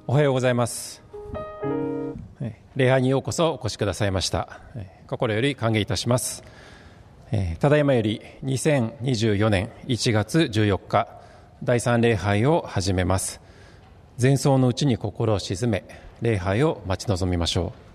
おはようございます。礼拝にようこそお越しくださいました。心より歓迎いたします。ただいまより2024年1月14日第3礼拝を始めます。前奏のうちに心を静め礼拝を待ち望みましょう。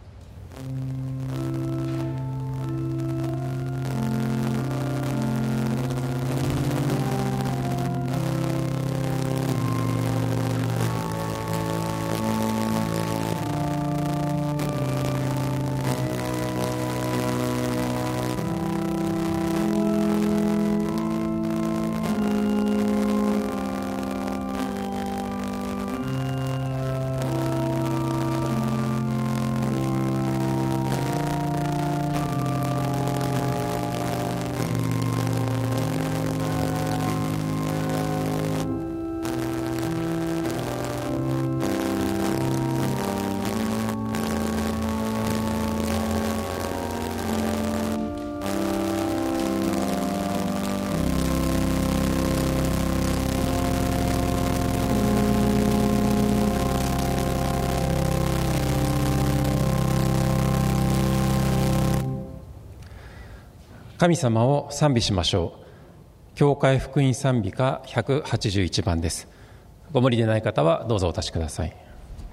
神様を賛美しましょう。教会福音賛美歌181番です。ご無理でない方はどうぞお立ちください。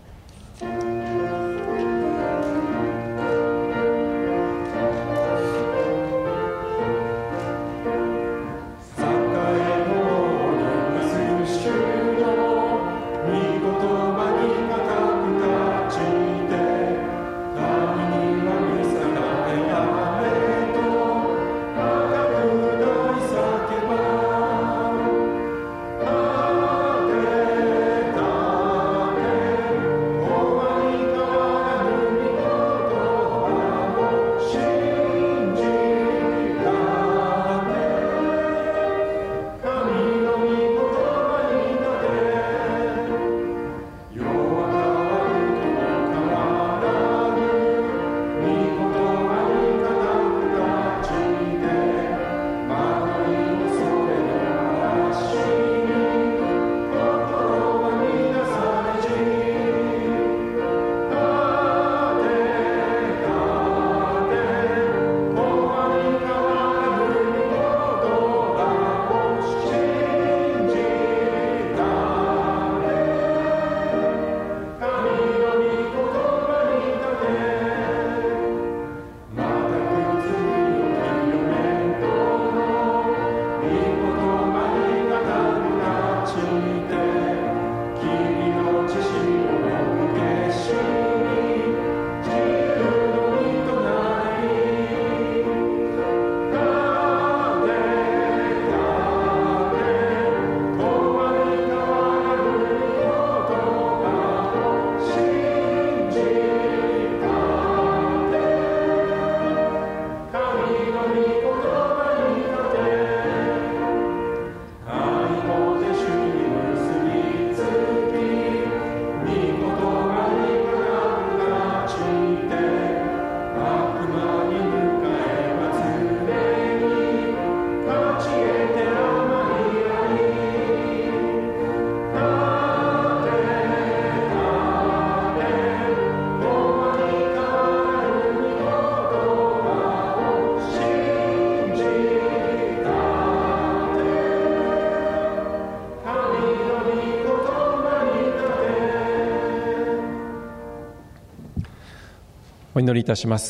お祈りいたします。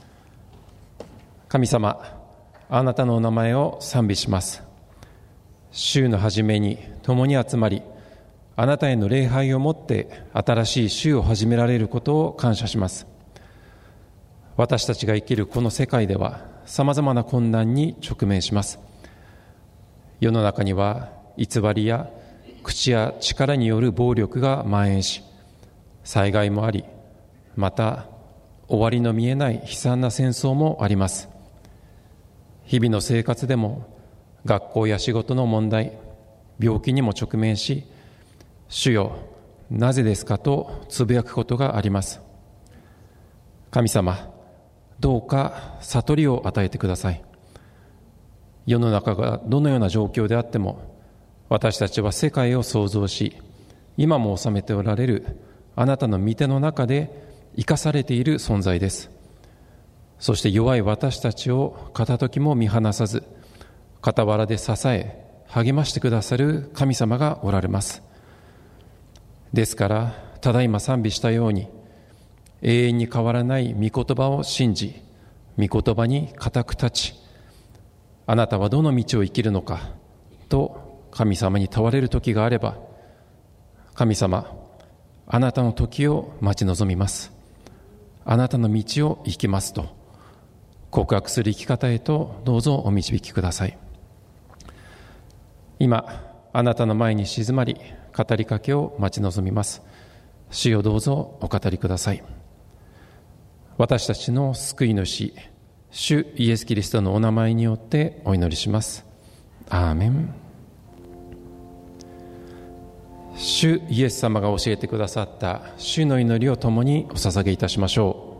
神様、あなたのお名前を賛美します。週の初めに共に集まり、あなたへの礼拝をもって新しい週を始められることを感謝します。私たちが生きるこの世界ではさまざまな困難に直面します。世の中には偽りや口や力による暴力が蔓延し、災害もあり、また終わりの見えない悲惨な戦争もあります。日々の生活でも学校や仕事の問題、病気にも直面し、主よ、なぜですかとつぶやくことがあります。神様、どうか悟りを与えてください。世の中がどのような状況であっても、私たちは世界を創造し、 今も治めておられるあなたの御手の中で生かされている存在です。そして弱い私たちを片時も見放さず、傍らで支え励ましてくださる神様がおられます。ですからただいま賛美したように、永遠に変わらない御言葉を信じ、御言葉に固く立ち、あなたはどの道を生きるのかと神様に問われる時があれば、神様、あなたの時を待ち望みます、あなたの道を行きますと告白する生き方へとどうぞお導きください。今あなたの前に静まり、語りかけを待ち望みます。主よ、どうぞお語りください。私たちの救い主、主イエス・キリストのお名前によってお祈りします。アーメン。主イエス様が教えてくださった主の祈りを共にお捧げいたしましょ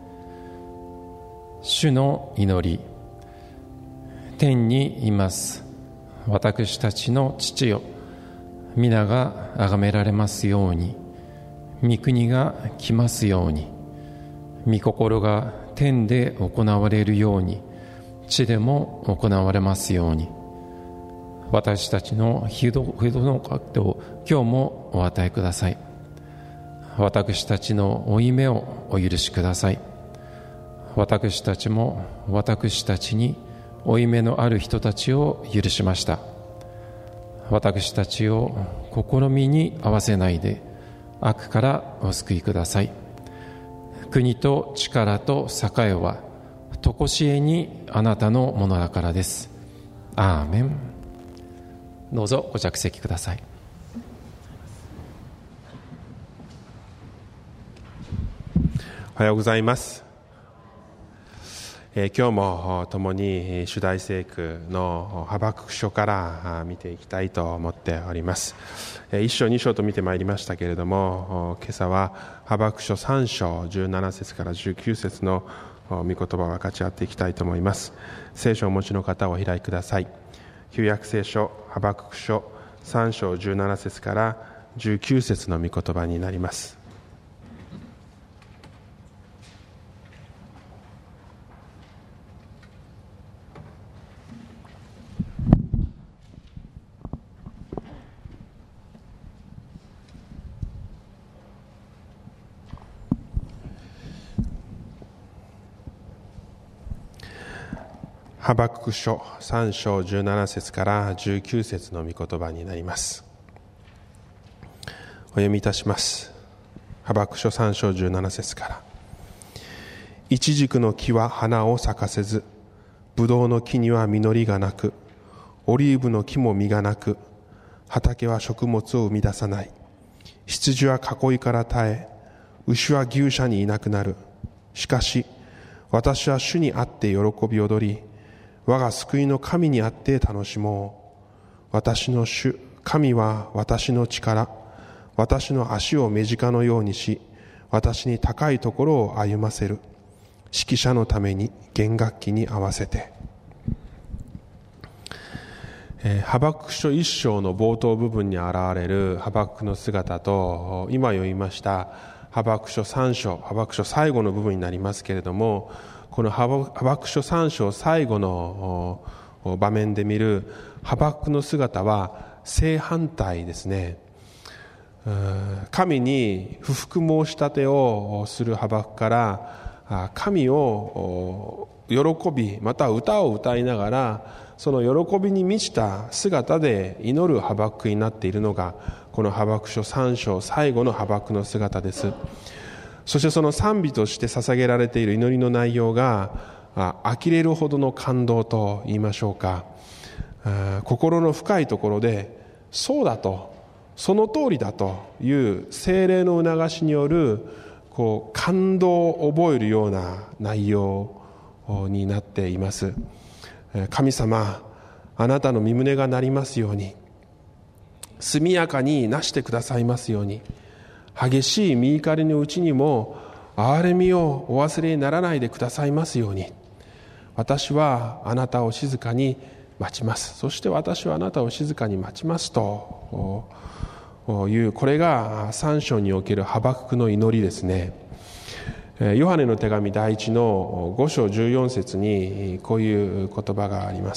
う。主の祈り。天にいます私たちの父よ、皆が崇められますように、御国が来ますように、御心が天で行われるように地でも行われますように。私たちの日々の糧を今日もお与えください。私たちの負い目をお許しください。私たちも私たちに負い目のある人たちを許しました。私たちを試みに合わせないで悪からお救いください。国と力と栄はとこしえにあなたのものだからです。アーメン。どうぞご着席ください。 おはようございます。今日も共に主題聖句のハバクク書から見ていきたいと思っております。1章2章と見てまいりましたけれども、今朝はハバクク書3章17節から19節の御言葉を分かち合っていきたいと思います。聖書をお持ちの方をお開きください。旧約聖書ハバクク書3章17節から19節の御言葉になります。ハバクク書3章17節から19節の御言葉になります。お読みいたします。ハバクク書3章17節から。イチジクの木は花を咲かせず、ブドウの木には実りがなく、オリーブの木も実がなく、畑は食物を生み出さない。羊は囲いから絶え、牛は牛舎にいなくなる。しかし私は主にあって喜び踊り、我が救いの神にあって楽しもう。私の主神は私の力、私の足を目近のようにし、私に高いところを歩ませる。指揮者のために弦楽器に合わせて。ハバクク書1章の冒頭部分に現れるハバククの姿と、今読みましたハバクク書3章、ハバクク書最後の部分になりますけれども、このハバクク書3章最後の場面で見るハバククの姿は正反対ですね。神に不服申し立てをするハバククから神を喜び、また歌を歌いながらその喜びに満ちた姿で祈るハバククになっているのがこのハバクク書3章最後のハバククの姿です。そしてその賛美として捧げられている祈りの内容が呆れるほどの感動と言いましょうか、心の深いところでそうだと、その通りだという聖霊の促しによる感動を覚えるような内容になっています。神様、あなたの御胸が鳴りますように、速やかになしてくださいますように、激しい御怒りのうちにも憐れみをお忘れにならないでくださいますように、私はあなたを静かに待ちます。そして私はあなたを静かに待ちますという、これが3章におけるハバククの祈りですね。ヨハネの手紙第1の5章14節にこういう言葉があります。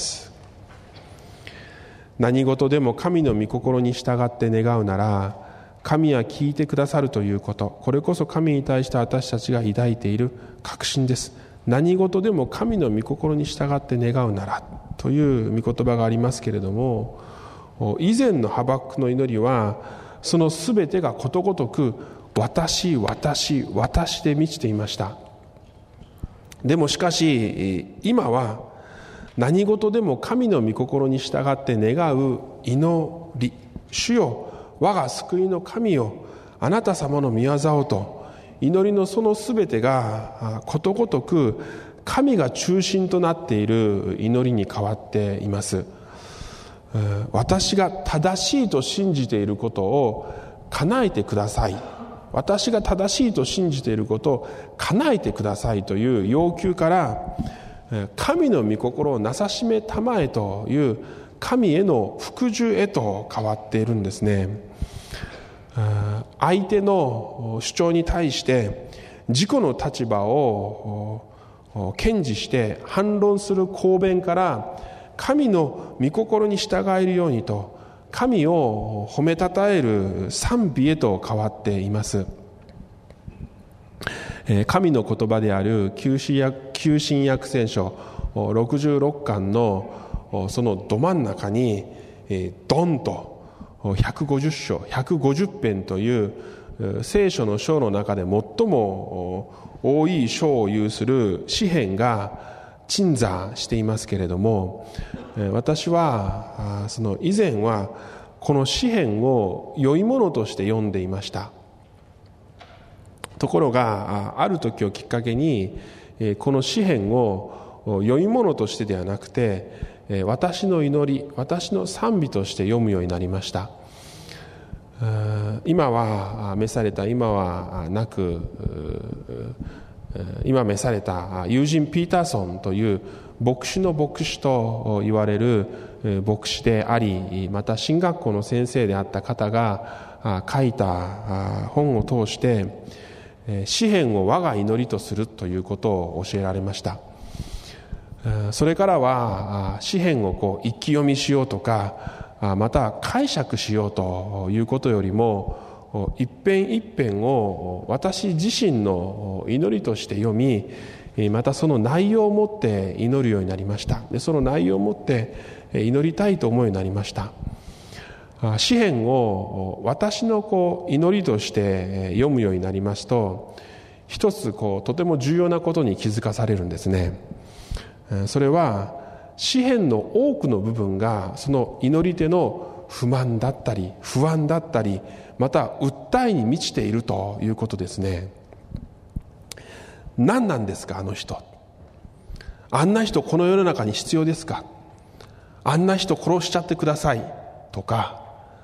何事でも神の御心に従って願うなら、神は聞いてくださるということ、これこそ神に対して私たちが抱いている確信です。何事でも神の御心に従って願うならという御言葉がありますけれども、以前のハバククの祈りはそのすべてがことごとく私で満ちていました。でもしかし今は何事でも神の御心に従って願う祈り、主よ我が救いの神よ、あなた様の御業をと、祈りのそのすべてがことごとく神が中心となっている祈りに変わっています。私が正しいと信じていることを叶えてください、私が正しいと信じていることを叶えてくださいという要求から、神の御心をなさしめたまえという神への服従へと変わっているんですね。相手の主張に対して自己の立場を堅持して反論する抗弁から、神の御心に従えるようにと神を褒めたたえる賛美へと変わっています。神の言葉である旧新約聖書66巻のそのど真ん中にドンと150章150編という聖書の章の中で最も多い章を有する詩編が鎮座していますけれども、私はその以前はこの詩編を良いものとして読んでいました。ところがある時をきっかけにこの詩編を良いものとしてではなくて私の祈り、私の賛美として読むようになりました。今は召された今はなく、今召されたユージン・ピーターソンという牧師の牧師と言われる牧師であり、また神学校の先生であった方が書いた本を通して詩編を我が祈りとするということを教えられました。それからは詩編を一気読みしようとか、また解釈しようということよりも、一編一編を私自身の祈りとして読み、またその内容を持って祈るようになりました。でその内容を持って祈りたいと思うようになりました。詩編を私の祈りとして読むようになりますと、一つとても重要なことに気づかされるんですね。それは詩編の多くの部分がその祈り手の不満だったり不安だったり、また訴えに満ちているということですね。何なんですかあの人、あんな人この世の中に必要ですか、あんな人殺しちゃってくださいとか、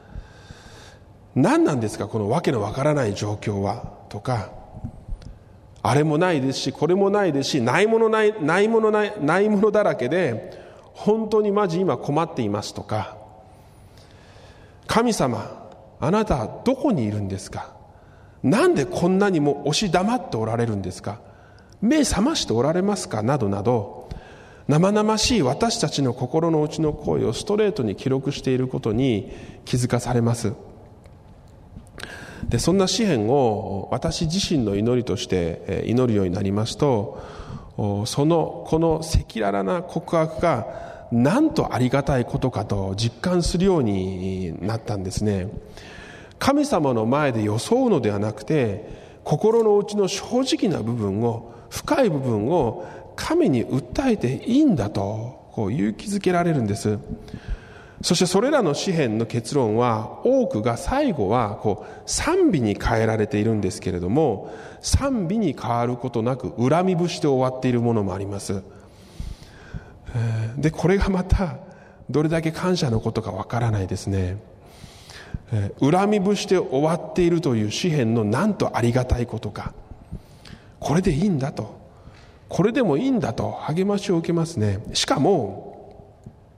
何なんですかこのわけのわからない状況はとか、あれもないですしこれもないですし、ないものだらけで本当にマジ今困っていますとか、神様あなたはどこにいるんですか、なんでこんなにも押し黙っておられるんですか、目覚ましておられますか、などなど生々しい私たちの心の内の声をストレートに記録していることに気づかされます。でそんな詩編を私自身の祈りとして祈るようになりますと、この赤裸々な告白がなんとありがたいことかと実感するようになったんですね。神様の前で装うのではなくて、心の内の正直な部分を、深い部分を神に訴えていいんだと勇気づけられるんです。そしてそれらの詩編の結論は、多くが最後は賛美に変えられているんですけれども、賛美に変わることなく恨み節で終わっているものもあります。でこれがまたどれだけ感謝のことかわからないですね。恨み節で終わっているという詩編のなんとありがたいことか、これでいいんだと、これでもいいんだと励ましを受けますね。しかも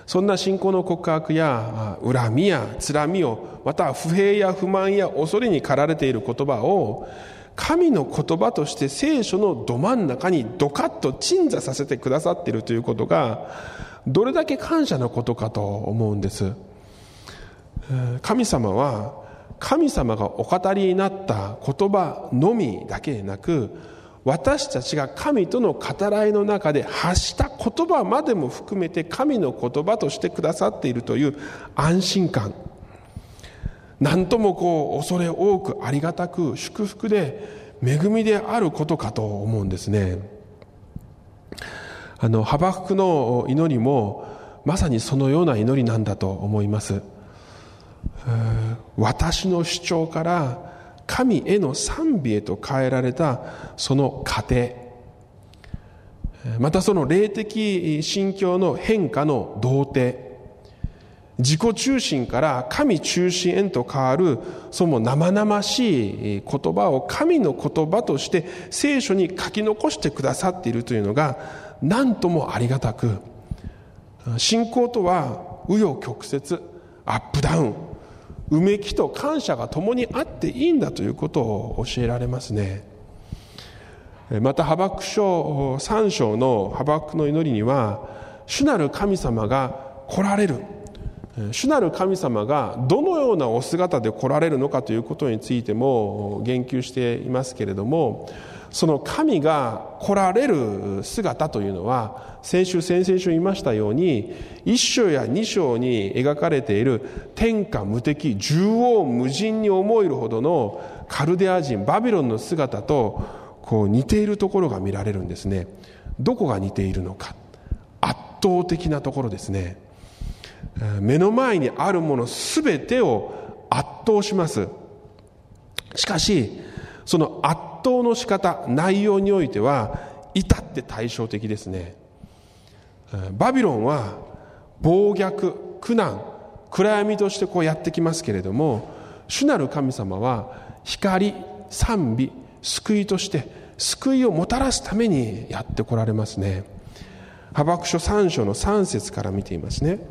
そんな信仰の告白や恨みやつらみを、また不平や不満や恐れに駆られている言葉を神の言葉として聖書のど真ん中にドカッと鎮座させてくださっているということが、どれだけ感謝のことかと思うんです。神様は神様がお語りになった言葉のみだけでなく、私たちが神との語らいの中で発した言葉までも含めて神の言葉としてくださっているという安心感、なんとも恐れ多くありがたく祝福で恵みであることかと思うんですね。ハバククの祈りもまさにそのような祈りなんだと思います。私の主張から神への賛美へと変えられたその過程、またその霊的心境の変化の動程、自己中心から神中心へと変わるその生々しい言葉を神の言葉として聖書に書き残してくださっているというのが何ともありがたく、信仰とは紆余曲折、アップダウン、うめきと感謝が共にあっていいんだということを教えられますね。またハバクク書3章のハバククの祈りには、主なる神様が来られる、主なる神様がどのようなお姿で来られるのかということについても言及していますけれども、その神が来られる姿というのは、先々週言いましたように、1章や2章に描かれている天下無敵、縦横無尽に思えるほどのカルデア人、バビロンの姿と似ているところが見られるんですね。どこが似ているのか、圧倒的なところですね。目の前にあるものすべてを圧倒します。しかしその圧倒の仕方、内容においては至って対照的ですね。バビロンは暴虐、苦難、暗闇としてやってきますけれども、主なる神様は光、賛美、救いとして救いをもたらすためにやってこられますね。ハバクク書3章の3節から見ていますね。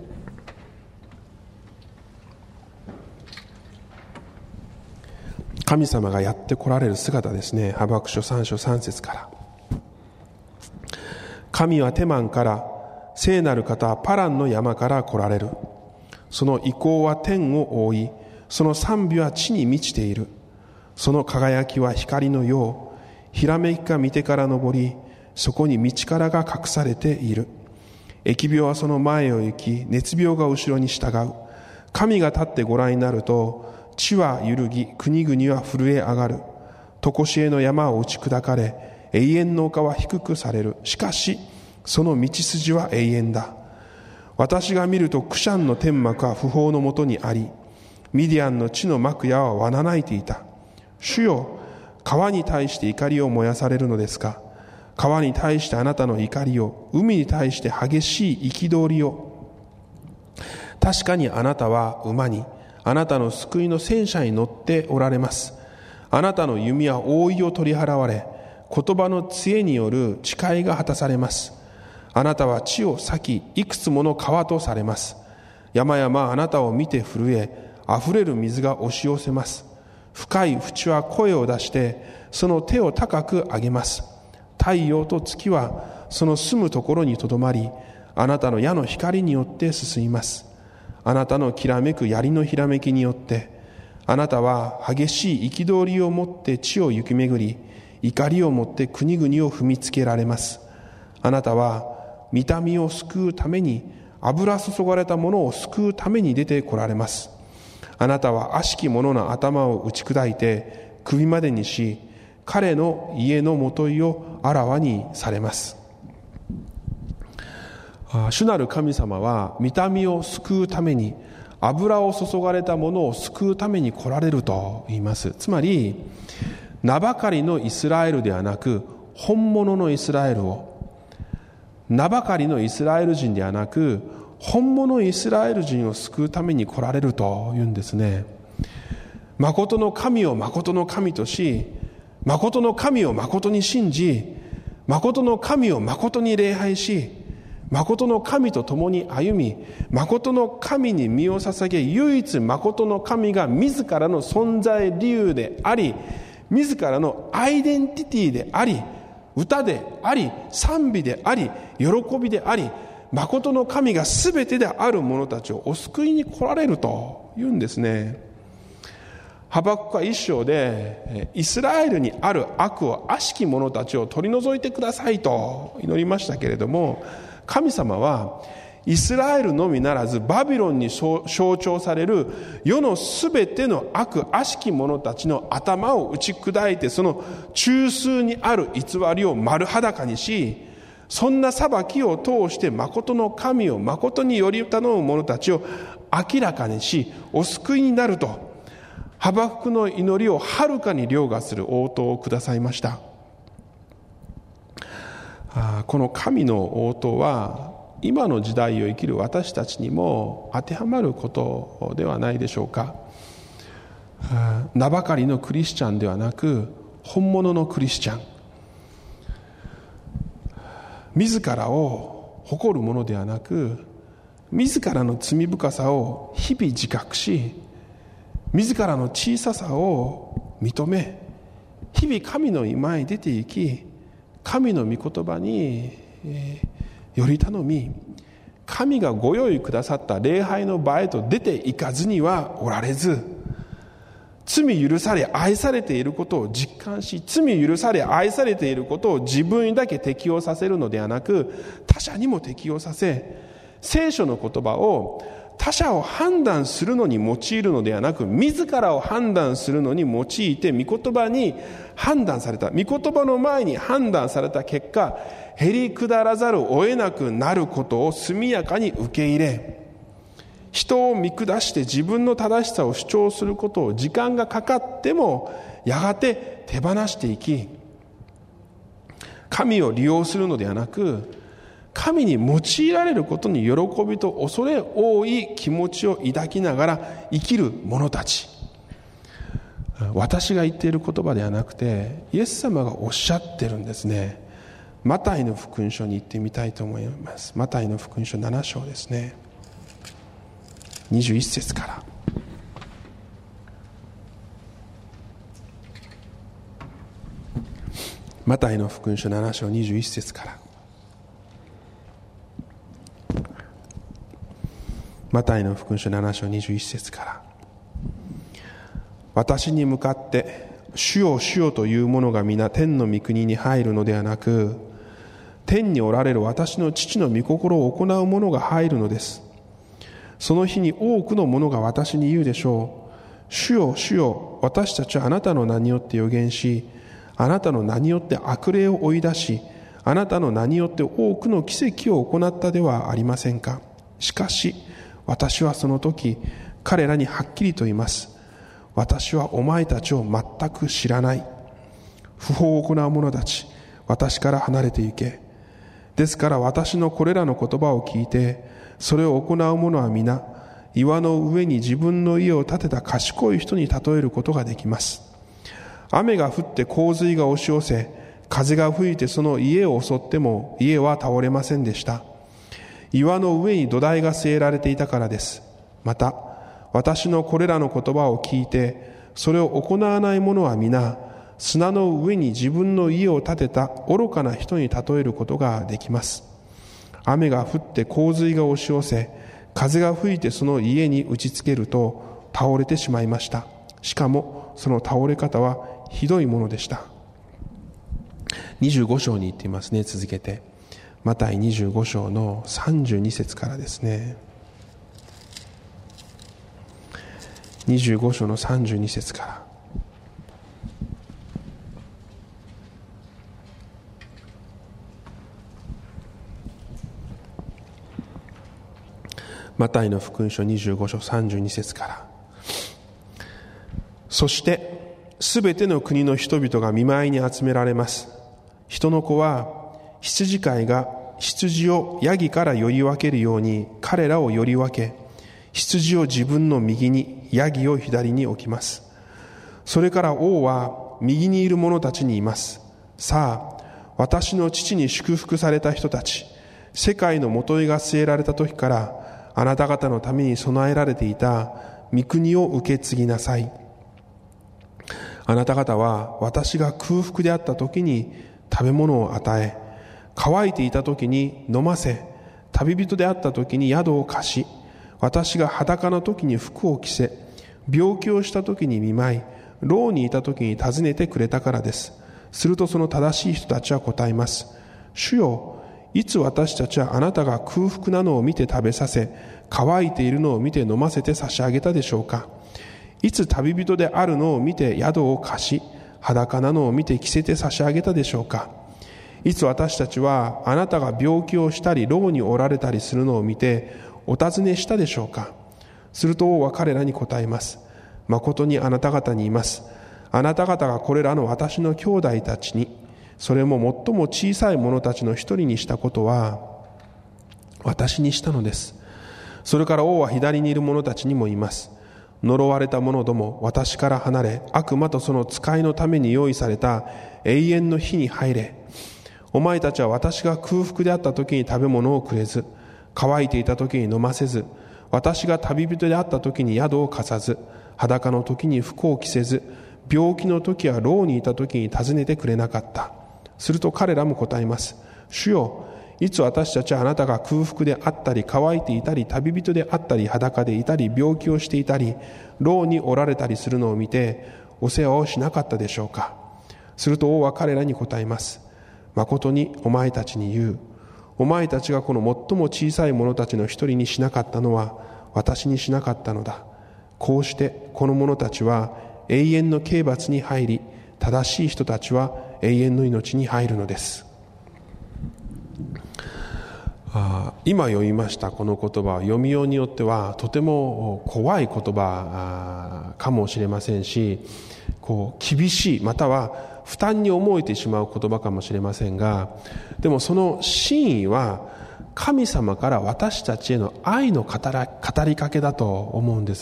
神様がやって来られる姿ですね。ハバクク書3章3節から、神はテマンから、聖なる方はパランの山から来られる。その威光は天を覆い、その賛美は地に満ちている。その輝きは光のよう、ひらめきが御手から昇り、そこに道からが隠されている。疫病はその前を行き、熱病が後ろに従う。神が立ってご覧になると、地は揺るぎ、国々は震え上がる。常しえの山は打ち砕かれ、永遠の丘は低くされる。しかしその道筋は永遠だ。私が見るとクシャンの天幕は不法のもとにあり、ミディアンの地の幕屋はわなないていた。主よ、川に対して怒りを燃やされるのですか。川に対してあなたの怒りを、海に対して激しい憤りを。確かにあなたは馬に、あなたの救いの戦車に乗っておられます。あなたの弓は覆いを取り払われ、言葉の杖による誓いが果たされます。あなたは地を裂き、いくつもの川とされます。山々あなたを見て震え、溢れる水が押し寄せます。深い淵は声を出して、その手を高く上げます。太陽と月はその住むところにとどまり、あなたの矢の光によって進みます。あなたのきらめく槍のひらめきによって、あなたは激しい憤りをもって地を行き巡り、怒りをもって国々を踏みつけられます。あなたは御民を救うために、油注がれた者を救うために出てこられます。あなたは悪しき者の頭を打ち砕いて首までにし、彼の家のもといをあらわにされます。主なる神様は御民を救うために、油を注がれた者を救うために来られると言います。つまり名ばかりのイスラエルではなく、本物のイスラエルを、名ばかりのイスラエル人ではなく、本物のイスラエル人を救うために来られるというんですね。誠の神を誠の神とし、誠の神を誠に信じ、誠の神を誠に礼拝し、 誠の神と共に歩み、誠の神に身を捧げ、唯一誠の神が自らの存在理由であり、自らのアイデンティティであり、歌であり、賛美であり、喜びであり、誠の神が全てである者たちをお救いに来られると言うんですね。ハバククは一章で、イスラエルにある悪を悪しき者たちを取り除いてくださいと祈りましたけれども、神様はイスラエルのみならずバビロンに象徴される世のすべての悪悪しき者たちの頭を打ち砕いて、その中枢にある偽りを丸裸にし、そんな裁きを通して誠の神を誠により頼む者たちを明らかにし、お救いになると、ハバククの祈りをはるかに凌駕する応答をくださいました。この神の応答は今の時代を生きる私たちにも当てはまることではないでしょうか。名ばかりのクリスチャンではなく、本物のクリスチャン、自らを誇るものではなく、自らの罪深さを日々自覚し、自らの小ささを認め、日々神の御前に出て行き、神の御言葉により頼み、神がご用意くださった礼拝の場へと出て行かずにはおられず、罪許され愛されていることを実感し、罪許され愛されていることを自分にだけ適用させるのではなく、他者にも適用させ、聖書の言葉を他者を判断するのに用いるのではなく、自らを判断するのに用いて、御言葉に判断された、御言葉の前に判断された結果、へりくだらざるを得なくなることを速やかに受け入れ、人を見下して自分の正しさを主張することを時間がかかってもやがて手放していき、神を利用するのではなく、神に用いられることに喜びと恐れ多い気持ちを抱きながら生きる者たち。私が言っている言葉ではなくて、イエス様がおっしゃってるんですね。マタイの福音書に行ってみたいと思います。マタイの福音書7章ですね、21節から。マタイの福音書7章21節から。マタイの福音書7章21節から。私に向かって主よ主よという者が皆天の御国に入るのではなく、天におられる私の父の御心を行う者が入るのです。その日に多くの者が私に言うでしょう。主よ主よ、私たちはあなたの名によって預言し、あなたの名によって悪霊を追い出し、あなたの名によって多くの奇跡を行ったではありませんか。しかし私はその時彼らにはっきりと言います。私はお前たちを全く知らない。不法を行う者たち、私から離れて行け。ですから私のこれらの言葉を聞いてそれを行う者は皆、岩の上に自分の家を建てた賢い人に例えることができます。雨が降って洪水が押し寄せ、風が吹いてその家を襲っても家は倒れませんでした。岩の上に土台が据えられていたからです。また私のこれらの言葉を聞いてそれを行わない者は皆、砂の上に自分の家を建てた愚かな人に例えることができます。雨が降って洪水が押し寄せ、風が吹いてその家に打ちつけると倒れてしまいました。しかもその倒れ方はひどいものでした。25章に行っていますね。続けてマタイ25章の32節からですね。25章の32節から。マタイの福音書25章32節から。そしてすべての国の人々が見舞いに集められます。人の子は羊飼いが羊をヤギからより分けるように彼らをより分け、羊を自分の右にヤギを左に置きます。それから王は右にいる者たちに言います。さあ、私の父に祝福された人たち、 世界の元井が据えられた時からあなた方のために備えられていた御国を受け継ぎなさい。あなた方は私が空腹であった時に食べ物を与え、乾いていた時に飲ませ、旅人であった時に宿を貸し、私が裸の時に服を着せ、病気をした時に見舞い、牢にいた時に訪ねてくれたからです。するとその正しい人たちは答えます。主よ、いつ私たちはあなたが空腹なのを見て食べさせ、乾いているのを見て飲ませて差し上げたでしょうか。いつ旅人であるのを見て宿を貸し、裸なのを見て着せて差し上げたでしょうか。いつ私たちはあなたが病気をしたり牢におられたりするのを見てお尋ねしたでしょうか。すると王は彼らに答えます。誠にあなた方に言います。あなた方がこれらの私の兄弟たちに、それも最も小さい者たちの一人にしたことは私にしたのです。それから王は左にいる者たちにも言います。呪われた者ども、私から離れ、悪魔とその使いのために用意された永遠の火に入れ。お前たちは私が空腹であった時に食べ物をくれず、乾いていた時に飲ませず、私が旅人であった時に宿を貸さず、裸の時に服を着せず、病気の時や牢にいた時に訪ねてくれなかった。すると彼らも答えます。主よ、いつ私たちはあなたが空腹であったり、乾いていたり、旅人であったり、裸でいたり、病気をしていたり、牢におられたりするのを見てお世話をしなかったでしょうか。すると王は彼らに答えます。誠にお前たちに言う。お前たちがこの最も小さい者たちの一人にしなかったのは私にしなかったのだ。こうしてこの者たちは永遠の刑罰に入り、正しい人たちは永遠の命に入るのです。今読みましたこの言葉は読みようによってはとても怖い言葉かもしれませんし、厳しいまたは負担に思えてしまう言葉かもしれませんが、でもその真意は神様から私たちへの愛の語りかけだと思うんです。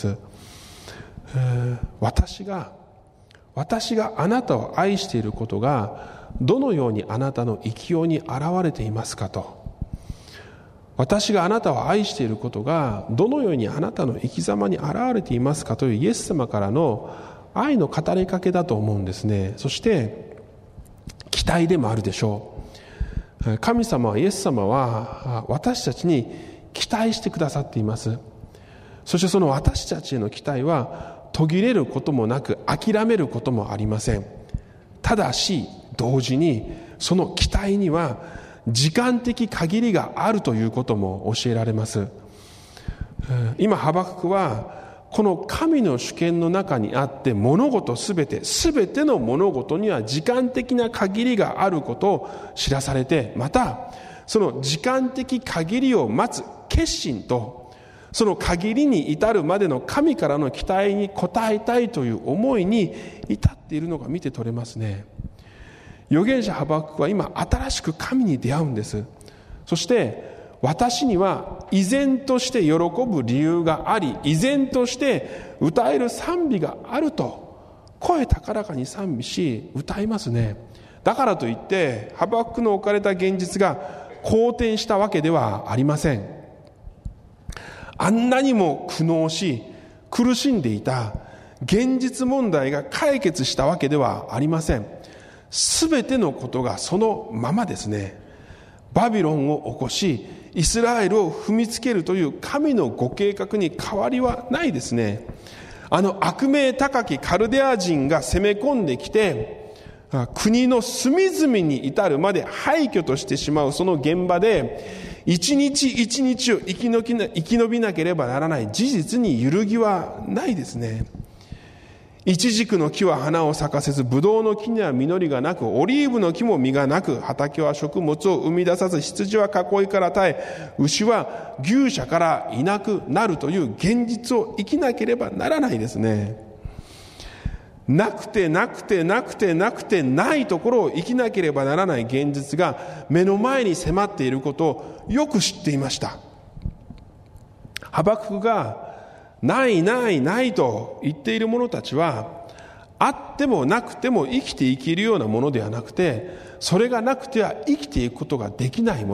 私があなたを愛していることがどのようにあなたの生きように現れていますかと、私があなたを愛していることがどのようにあなたの生き様に現れていますかというイエス様からの愛の語りかけだと思うんですね。そして期待でもあるでしょう。神様はイエス様は私たちに期待してくださっています。そしてその私たちへの期待は途切れることもなく諦めることもありません。ただし同時にその期待には時間的限りがあるということも教えられます。今ハバククはこの神の主権の中にあって物事すべての物事には時間的な限りがあることを知らされて、またその時間的限りを待つ決心とその限りに至るまでの神からの期待に応えたいという思いに至っているのが見て取れますね。預言者ハバククは今新しく神に出会うんです。そして私には依然として喜ぶ理由があり、依然として歌える賛美があると声高らかに賛美し歌いますね。だからといってハバククの置かれた現実が好転したわけではありません。あんなにも苦悩し苦しんでいた現実問題が解決したわけではありません。すべてのことがそのままですね。バビロンを起こしイスラエルを踏みつけるという神のご計画に変わりはないですね。悪名高きカルデア人が攻め込んできて国の隅々に至るまで廃墟としてしまうその現場で一日一日を生き延びなければならない事実に揺るぎはないですね。イチジクの木は花を咲かせず、ブドウの木には実りがなく、オリーブの木も実がなく、畑は食物を生み出さず、羊は囲いから絶え、牛は牛舎からいなくなるという現実を生きなければならないですね。なくてないところを生きなければならない現実が目の前に迫っていることをよく知っていました。ハバククがないと言っている者たちはあってもなくても生きていけるようなものではなくて、それがなくては生きていくことができないもの、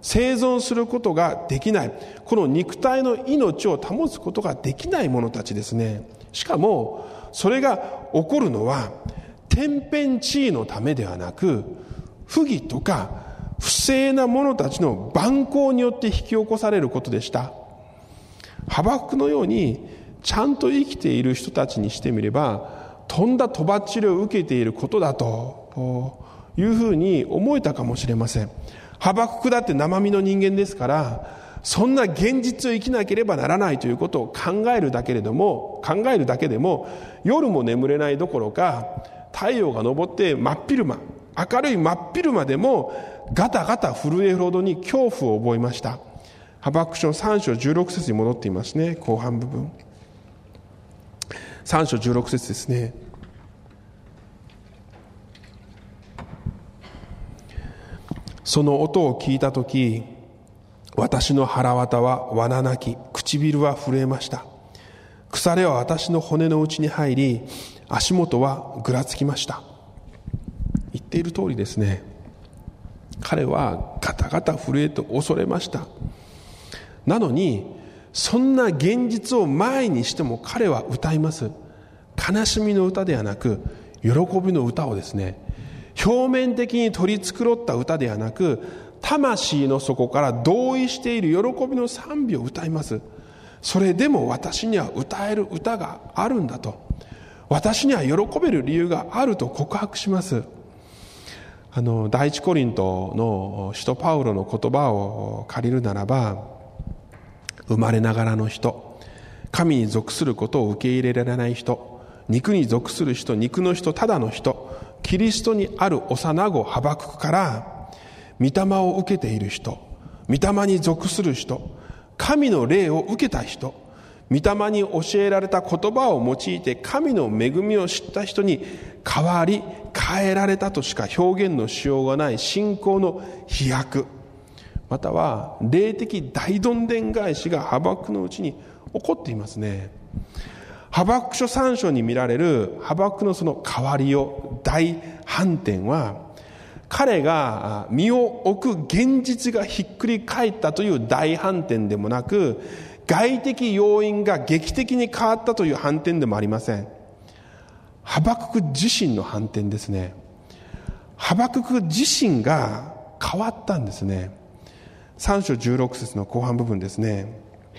生存することができない、この肉体の命を保つことができない者たちですね。しかもそれが起こるのは天変地異のためではなく、不義とか不正な者たちの蛮行によって引き起こされることでした。ハバククのようにちゃんと生きている人たちにしてみれば、とんだとばっちりを受けていることだというふうに思えたかもしれません。ハバククだって生身の人間ですから、そんな現実を生きなければならないということを考えるだけでも夜も眠れないどころか、太陽が昇って明るい真っ昼間でもガタガタ震えるほどに恐怖を覚えました。ハバクク書3章16節に戻っていますね。後半部分3章16節ですね。その音を聞いたとき、私の腹渡はわななき、唇は震えました。腐れは私の骨の内に入り、足元はぐらつきました。言っている通りですね。彼はガタガタ震えて恐れました。なのにそんな現実を前にしても彼は歌います。悲しみの歌ではなく喜びの歌をですね、表面的に取り繕った歌ではなく、魂の底から同意している喜びの賛美を歌います。それでも私には歌える歌があるんだと、私には喜べる理由があると告白します。第一コリントの使徒パウロの言葉を借りるならば、生まれながらの人、神に属することを受け入れられない人、肉に属する人、肉の人、ただの人、キリストにある幼子ハバククから御霊を受けている人、御霊に属する人、神の霊を受けた人、御霊に教えられた言葉を用いて神の恵みを知った人に変わり変えられたとしか表現のしようがない信仰の飛躍、または霊的大どんでん返しがハバククのうちに起こっていますね。ハバクク書3章に見られるハバククのその変わりよ、大反転は、彼が身を置く現実がひっくり返ったという大反転でもなく、外的要因が劇的に変わったという反転でもありません。ハバクク自身の反転ですね。ハバクク自身が変わったんですね。3章16節の後半部分ですね。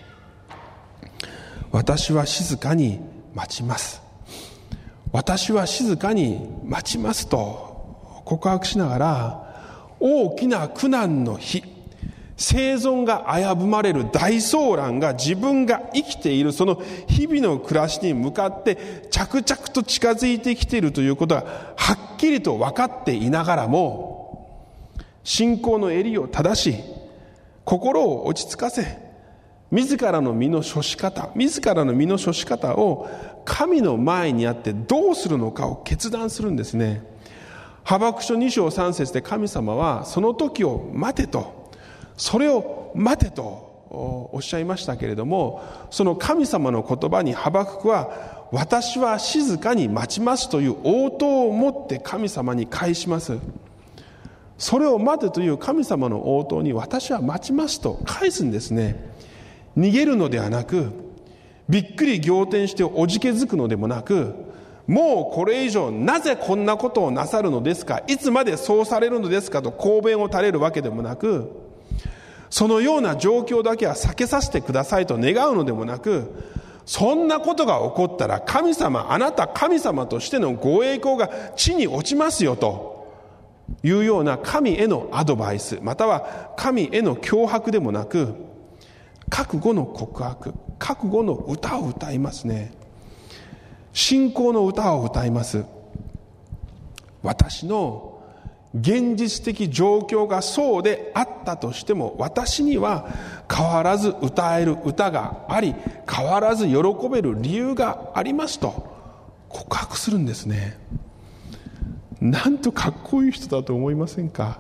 私は静かに待ちます。私は静かに待ちますと告白しながら、大きな苦難の日、生存が危ぶまれる大騒乱が自分が生きているその日々の暮らしに向かって着々と近づいてきているということがはっきりと分かっていながらも、信仰の襟を正し、心を落ち着かせ、自らの身の処し方を神の前にあってどうするのかを決断するんですね。ハバクク書2章3節で神様はその時を待てと、それを待てとおっしゃいましたけれども、その神様の言葉にハバククは私は静かに待ちますという応答を持って神様に返します。それを待てという神様の応答に私は待ちますと返すんですね。逃げるのではなく、びっくり仰天しておじけづくのでもなく、もうこれ以上なぜこんなことをなさるのですか、いつまでそうされるのですかと狡弁を垂れるわけでもなく、そのような状況だけは避けさせてくださいと願うのでもなく、そんなことが起こったら神様、あなた神様としてのご栄光が地に落ちますよというような神へのアドバイス、または神への脅迫でもなく、覚悟の告白、覚悟の歌を歌いますね。信仰の歌を歌います。私の現実的状況がそうであったとしても、私には変わらず歌える歌があり、変わらず喜べる理由がありますと告白するんですね。なんとかっこいい人だと思いませんか。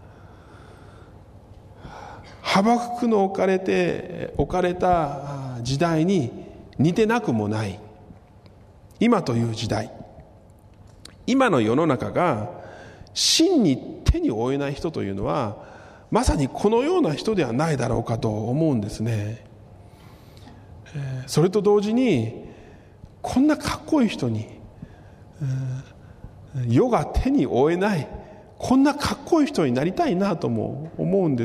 ハバククの置かれた時代に似てなくもない今という時代、今の世の中が真に手に負えない人というのは、 まさにこのような人ではないだろうかと思うんですね。それと同時にこんなかっこいい人に世が手に負えないこんなかっこいい人になりたいなとも思うんです。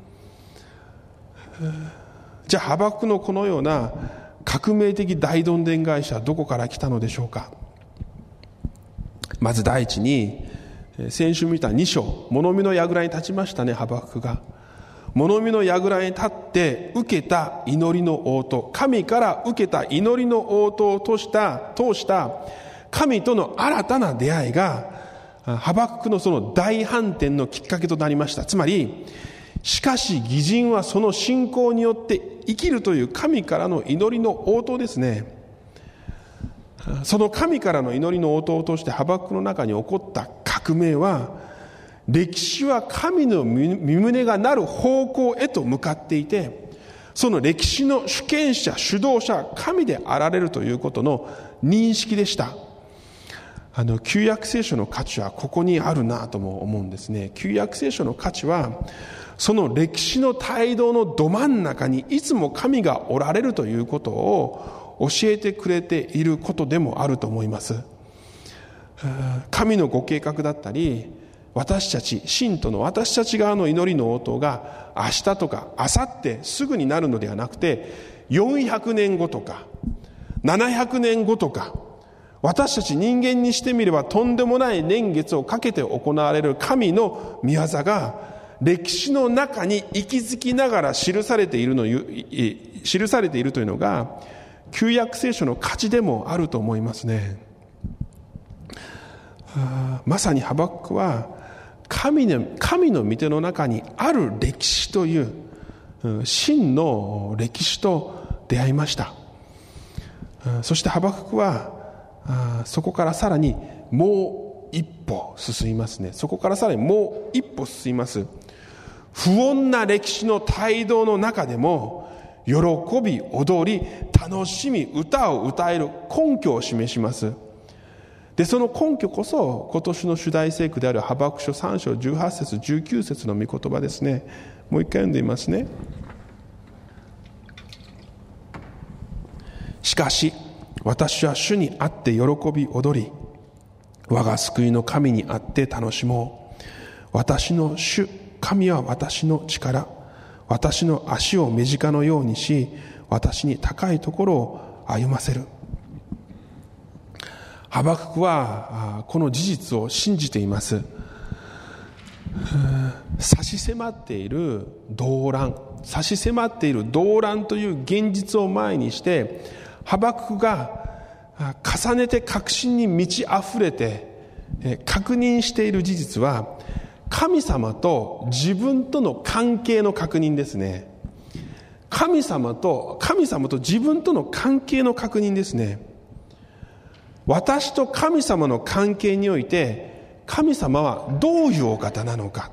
じゃあハバククのこのような革命的大どんでん返しはどこから来たのでしょうか。まず第一に先週見た2章、物見の櫓に立ちましたね。ハバククが物見の櫓に立って受けた祈りの応答、神から受けた祈りの応答を通した神との新たな出会いがハバククのその大反転のきっかけとなりました。つまり、しかし義人はその信仰によって生きるという神からの祈りの応答ですね。その神からの祈りの応答を通してハバククの中に起こった革命は、歴史は神の身旨がなる方向へと向かっていて、その歴史の主権者主導者神であられるということの認識でした。旧約聖書の価値はここにあるなとも思うんですね。旧約聖書の価値はその歴史の態度のど真ん中にいつも神がおられるということを教えてくれていることでもあると思います。神のご計画だったり、私たち信徒の私たち側の祈りの応答が明日とか明後日すぐになるのではなくて、400年後とか700年後とか、私たち人間にしてみればとんでもない年月をかけて行われる神の御業が歴史の中に息づきながら記されているというのが旧約聖書の価値でもあると思いますね。まさにハバククは神の御手の中にある歴史という真の歴史と出会いました。そしてハバククはそこからさらにもう一歩進みますね。そこからさらにもう一歩進みます。不穏な歴史の態度の中でも喜び踊り楽しみ歌を歌える根拠を示します。でその根拠こそ今年の主題聖句であるハバク書3章18節19節の御言葉ですね。もう一回読んでみますね。しかし私は主にあって喜び踊り、我が救いの神にあって楽しもう。私の主神は私の力、私の足を目近のようにし、私に高いところを歩ませる。ハバククはこの事実を信じています。差し迫っている動乱という現実を前にしてハバククが重ねて確信に満ち溢れて確認している事実は神様と自分との関係の確認ですね。神様と自分との関係の確認ですね。私と神様の関係において神様はどういうお方なのか、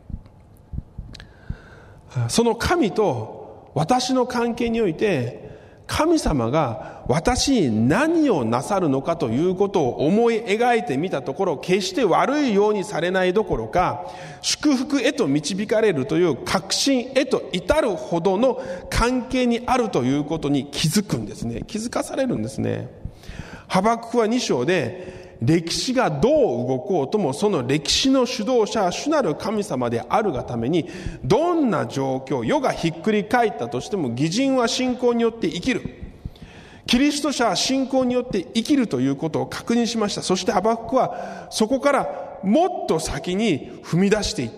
その神と私の関係において神様が私に何をなさるのかということを思い描いてみたところ、決して悪いようにされないどころか祝福へと導かれるという確信へと至るほどの関係にあるということに気づかされるんですね。ハバククは2章で歴史がどう動こうともその歴史の主導者主なる神様であるがために、どんな状況世がひっくり返ったとしても義人は信仰によって生きる、キリスト者は信仰によって生きるということを確認しました。そしてハバククはそこからもっと先に踏み出していって、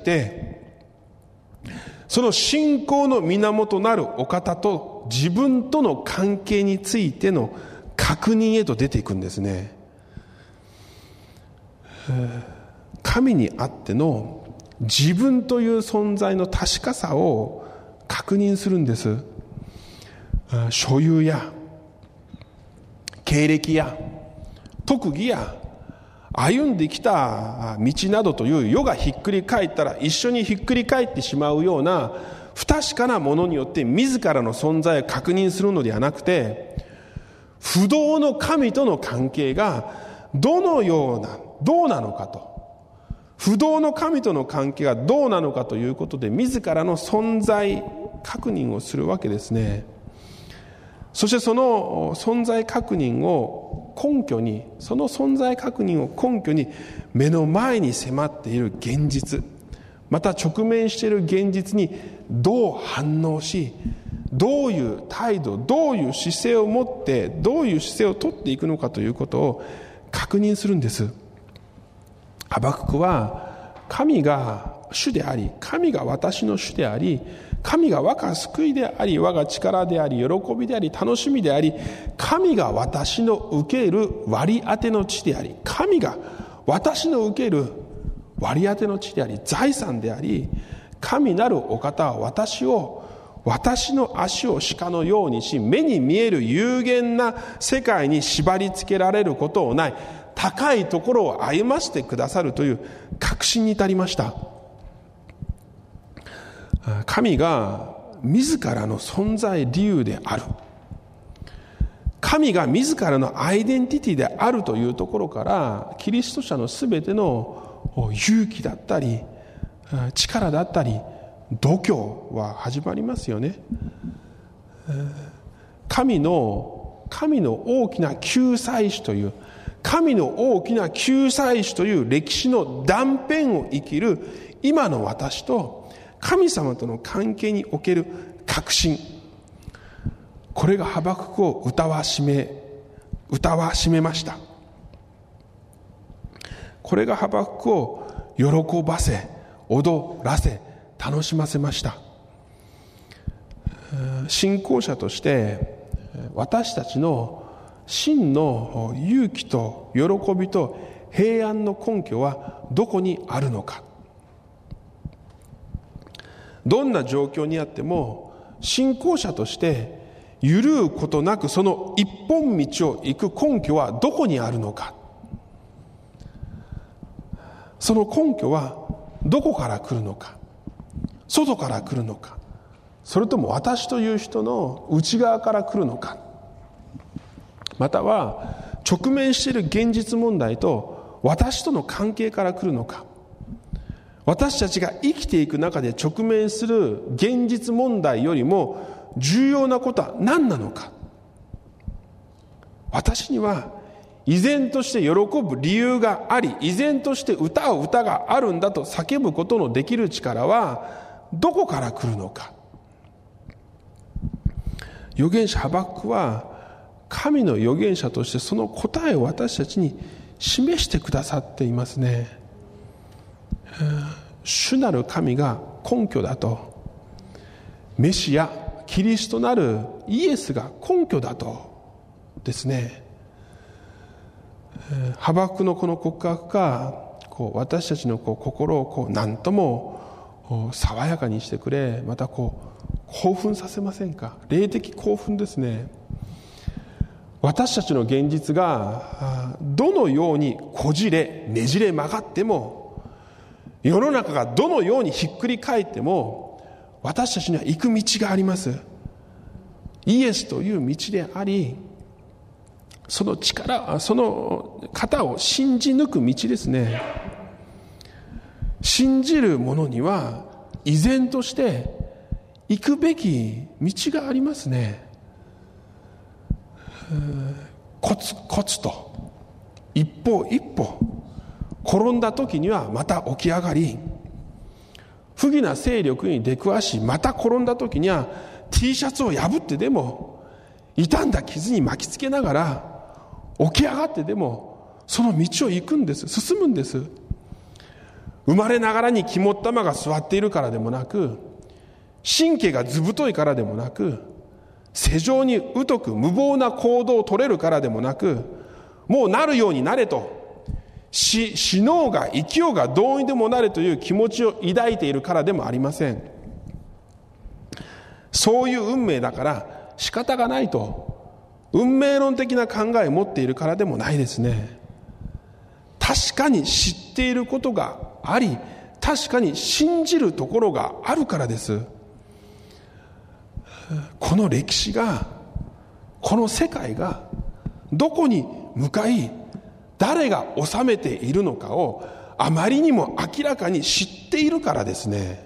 その信仰の源なるお方と自分との関係についての確認へと出ていくんですね。神にあっての自分という存在の確かさを確認するんです。所有や経歴や特技や歩んできた道などという世がひっくり返ったら一緒にひっくり返ってしまうような不確かなものによって自らの存在を確認するのではなくて、不動の神との関係がどうなのかと、 不動の神との関係がどうなのかということで、自らの存在確認をするわけですね。そしてその存在確認を根拠に、目の前に迫っている現実、また直面している現実にどう反応し、どういう態度、どういう姿勢を持って、どういう姿勢をとっていくのかということを確認するんです。ハバククは、神が主であり、神が私の主であり、神が我が救いであり、我が力であり、喜びであり、楽しみであり、神が私の受ける割り当ての地であり、神が私の受ける割り当ての地であり、財産であり、神なるお方は私の足を鹿のようにし、目に見える有限な世界に縛り付けられることをない、高いところを歩ませてくださるという確信に至りました。神が自らの存在理由である、神が自らのアイデンティティであるというところから、キリスト者のすべての勇気だったり力だったり度胸は始まりますよね。神の大きな救済主という歴史の断片を生きる今の私と神様との関係における確信、これがハバククを歌わしめました。これがハバククを喜ばせ、踊らせ、楽しませました。信仰者として私たちの真の勇気と喜びと平安の根拠はどこにあるのか。どんな状況にあっても信仰者として揺るぐことなくその一本道を行く根拠はどこにあるのか。その根拠はどこから来るのか、外から来るのか、それとも私という人の内側から来るのか、または直面している現実問題と私との関係から来るのか。私たちが生きていく中で直面する現実問題よりも重要なことは何なのか。私には依然として喜ぶ理由があり、依然として歌う歌があるんだと叫ぶことのできる力はどこから来るのか。預言者ハバククは神の預言者としてその答えを私たちに示してくださっていますね。主なる神が根拠だと、メシアキリストなるイエスが根拠だとですね。ハバククのこの告白が私たちの心を何とも爽やかにしてくれ、また興奮させませんか。霊的興奮ですね。私たちの現実がどのようにこじれねじれ曲がっても、世の中がどのようにひっくり返っても、私たちには行く道があります。イエスという道であり、その方を信じ抜く道ですね。信じる者には依然として行くべき道がありますね。コツコツと一歩一歩、転んだ時にはまた起き上がり、不義な勢力に出くわし、また転んだ時には T シャツを破ってでも、傷んだ傷に巻きつけながら起き上がってでもその道を行くんです。進むんです。生まれながらに肝っ玉が座っているからでもなく、神経が図太いからでもなく、世情に疎く無謀な行動を取れるからでもなく、もうなるようになれと、死のうが生きようがどうにでもなれという気持ちを抱いているからでもありません。そういう運命だから仕方がないと運命論的な考えを持っているからでもないですね。確かに知っていることがあり、確かに信じるところがあるからです。この歴史が、この世界がどこに向かい、誰が治めているのかをあまりにも明らかに知っているからですね。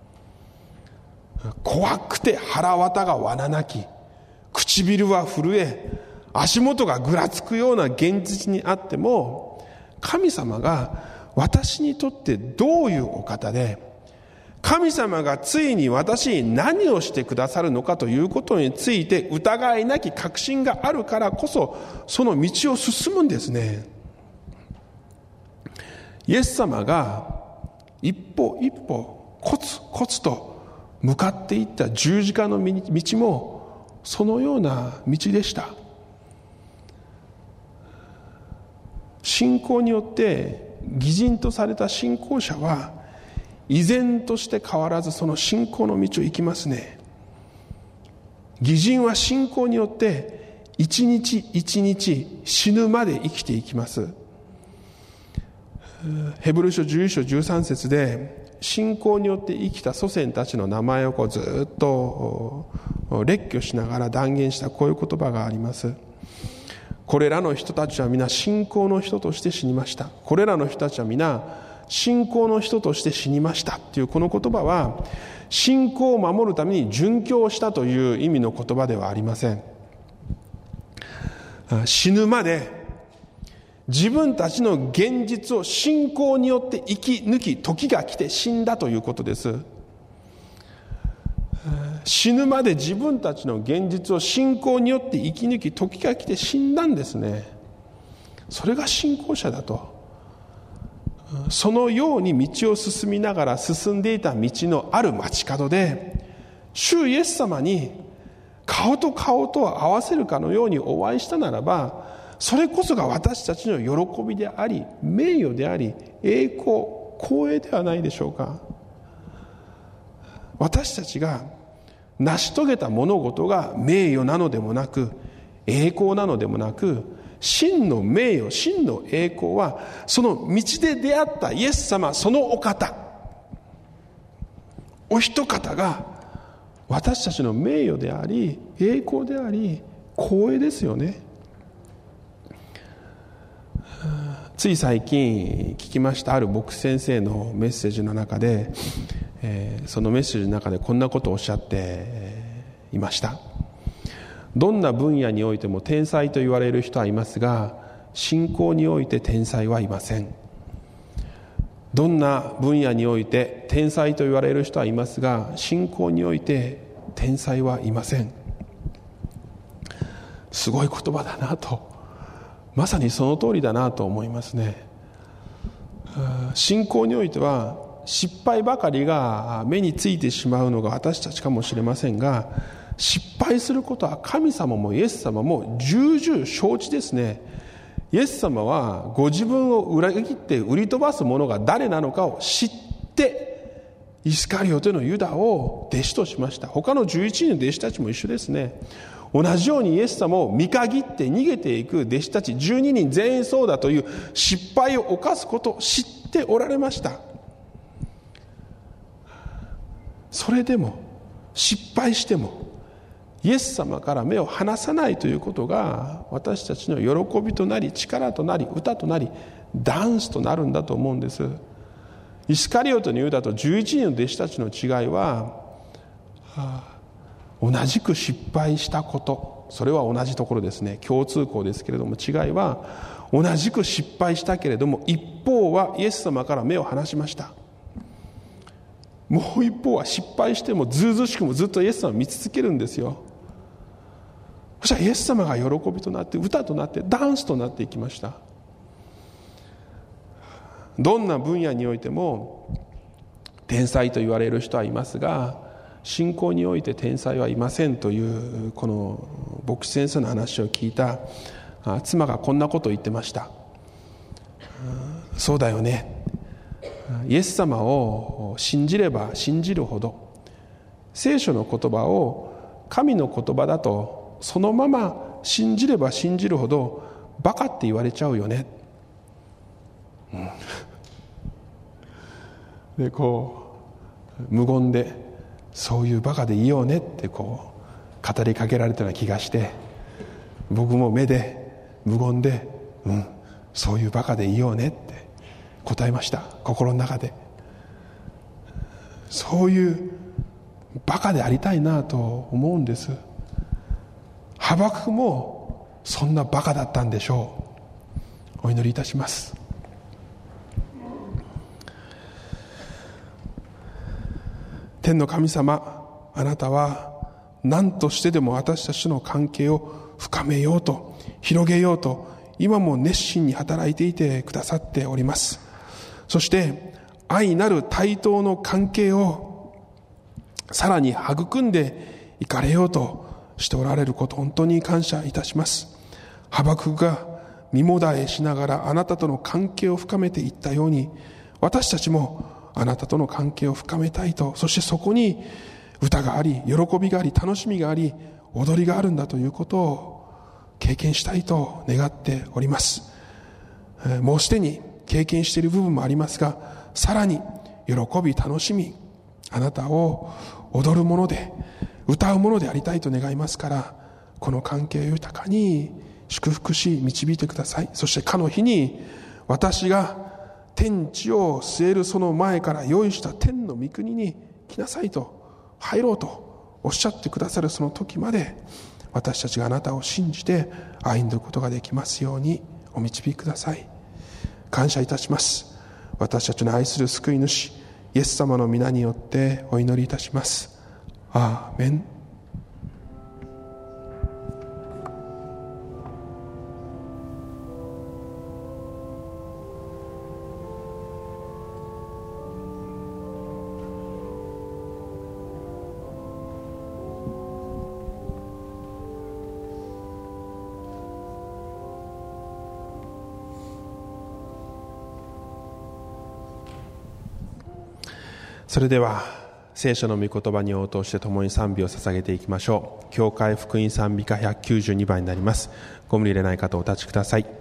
怖くて腹渡がわな泣き、唇は震え、足元がぐらつくような現実にあっても、神様が私にとってどういうお方で、神様がついに私に何をしてくださるのかということについて疑いなき確信があるからこそ、その道を進むんですね。イエス様が一歩一歩コツコツと向かっていった十字架の道もそのような道でした。信仰によって義人とされた信仰者は依然として変わらずその信仰の道を行きますね。義人は信仰によって一日一日死ぬまで生きていきます。ヘブル書11章13節で信仰によって生きた祖先たちの名前をずっと列挙しながら断言したこういう言葉があります。これらの人たちは皆信仰の人として死にました。これらの人たちは皆信仰の人として死にましたというこの言葉は、信仰を守るために殉教したという意味の言葉ではありません。死ぬまで自分たちの現実を信仰によって生き抜き、時が来て死んだということです。死ぬまで自分たちの現実を信仰によって生き抜き、時が来て死んだんですね。それが信仰者だと。そのように道を進みながら進んでいた道のある街角で、主イエス様に顔と顔と合わせるかのようにお会いしたならば、それこそが私たちの喜びであり、名誉であり、栄光、光栄ではないでしょうか。私たちが成し遂げた物事が名誉なのでもなく、栄光なのでもなく、真の名誉、真の栄光はその道で出会ったイエス様そのお方、お一方が私たちの名誉であり、栄光であり、光栄ですよね。つい最近聞きましたある牧師先生のメッセージの中で、そのメッセージの中でこんなことをおっしゃっていました。どんな分野においても天才と言われる人はいますが、信仰において天才はいません。どんな分野において天才と言われる人はいますが、信仰において天才はいません。すごい言葉だなと、まさにその通りだなと思いますね。信仰においては失敗ばかりが目についてしまうのが私たちかもしれませんが、失敗することは神様もイエス様も重々承知ですね。イエス様はご自分を裏切って売り飛ばす者が誰なのかを知って、イスカリオテのユダを弟子としました。他の11人の弟子たちも一緒ですね。同じようにイエス様を見限って逃げていく弟子たち12人全員そうだという失敗を犯すことを知っておられました。それでも失敗してもイエス様から目を離さないということが私たちの喜びとなり、力となり、歌となり、ダンスとなるんだと思うんです。イスカリオテのユダと11人の弟子たちの違いは、同じく失敗したこと、それは同じところですね。共通項ですけれども、違いは同じく失敗したけれども、一方はイエス様から目を離しました。もう一方は失敗してもずうずうしくもずっとイエス様を見続けるんですよ。そしたらイエス様が喜びとなって、歌となって、ダンスとなっていきました。どんな分野においても天才と言われる人はいますが、信仰において天才はいませんというこの牧師先生の話を聞いた妻がこんなことを言ってました。そうだよね、イエス様を信じれば信じるほど、聖書の言葉を神の言葉だとそのまま信じれば信じるほどバカって言われちゃうよね、でこう無言でそういうバカでいいよねってこう語りかけられたような気がして、僕も目で無言でそういうバカでいいよねって答えました。心の中で。そういうバカでありたいなと思うんです。ハバククもそんなバカだったんでしょう。お祈りいたします。天の神様、あなたは何としてでも私たちの関係を深めようと、広げようと、今も熱心に働いていてくださっております。そして愛なる対等の関係をさらに育んでいかれようとしておられること、本当に感謝いたします。ハバククが身もだえしながらあなたとの関係を深めていったように、私たちもあなたとの関係を深めたいと、そしてそこに歌があり、喜びがあり、楽しみがあり、踊りがあるんだということを経験したいと願っております。もうすでに経験している部分もありますが、さらに喜び、楽しみ、あなたを踊るもので、歌うものでありたいと願いますから、この関係を豊かに祝福し導いてください。そしてかの日に私が天地を据えるその前から用意した天の御国に来なさいと、入ろうとおっしゃってくださるその時まで、私たちがあなたを信じて歩んでいくことができますようにお導きください。感謝いたします。私たちの愛する救い主イエス様の皆によってお祈りいたします。アーメン。それでは聖書の御言葉に応答して共に賛美を捧げていきましょう。教会福音賛美歌192番になります。ご無理入れない方お立ちください。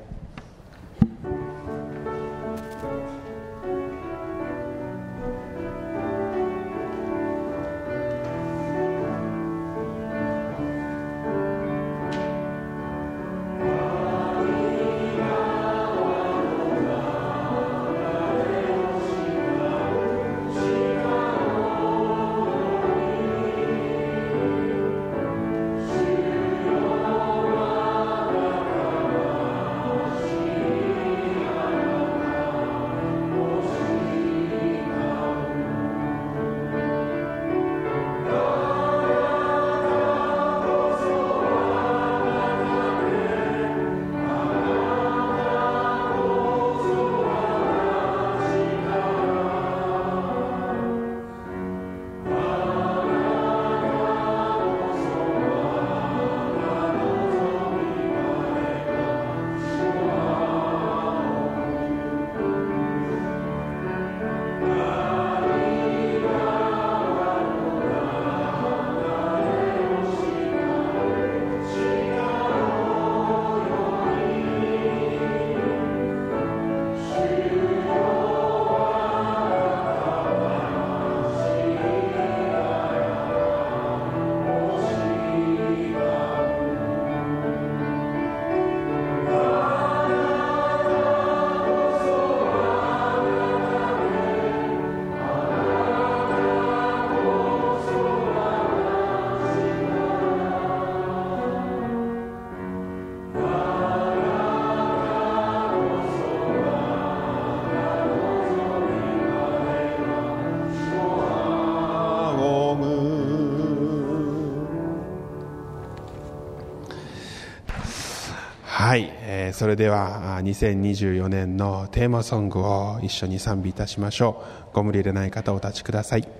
はい、それでは2024年のテーマソングを一緒に賛美いたしましょう。ご無理入れない方お立ちください。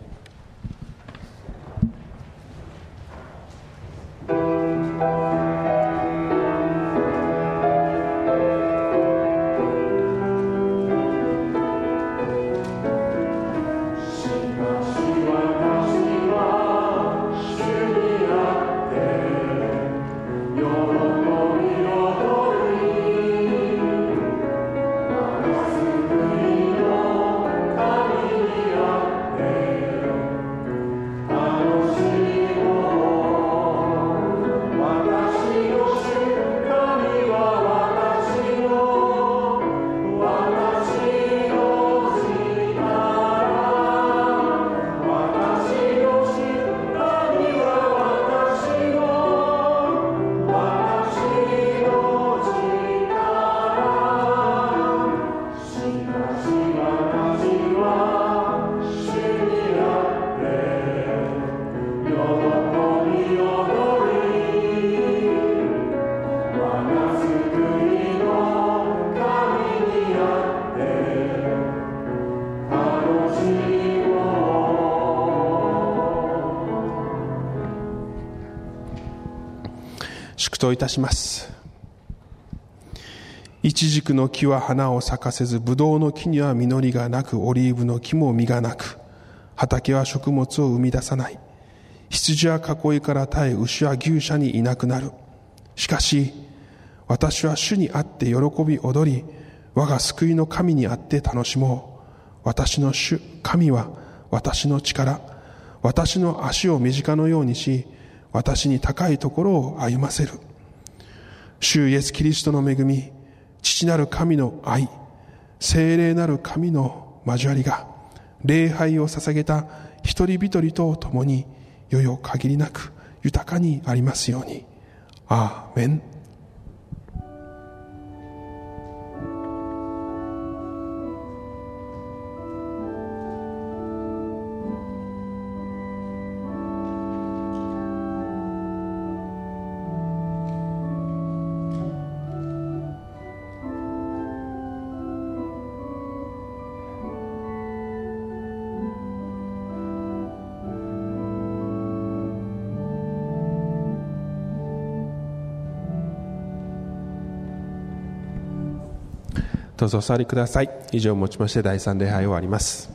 「 祷いたします。イチジクの木は花を咲かせず、ブドウの木には実りがなく、オリーブの木も実がなく、畑は食物を生み出さない。羊は囲いから絶え、牛は牛舎にいなくなる。しかし私は主にあって喜び踊り、我が救いの神にあって楽しもう。私の主神は私の力、私の足を身近のようにし、私に高いところを歩ませる。主イエスキリストの恵み、父なる神の愛、聖霊なる神の交わりが、礼拝を捧げた一人一人と共によよ限りなく豊かにありますように。アーメン。どうぞお座りください。以上をもちまして第3礼拝を終わります。